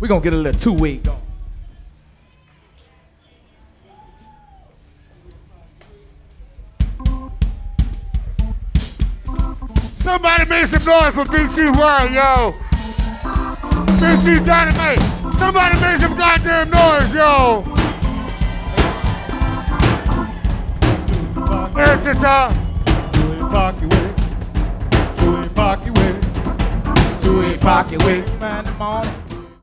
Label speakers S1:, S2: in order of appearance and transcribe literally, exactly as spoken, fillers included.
S1: We're gonna get a little two-way going.
S2: Somebody make some noise for Big Chief World, yo. Big Chief Dynamite. Somebody make some goddamn noise, yo. It's it, uh.
S3: Two-way pocket way. Two-way pocket way. Two-way pocket way. Man, the morning.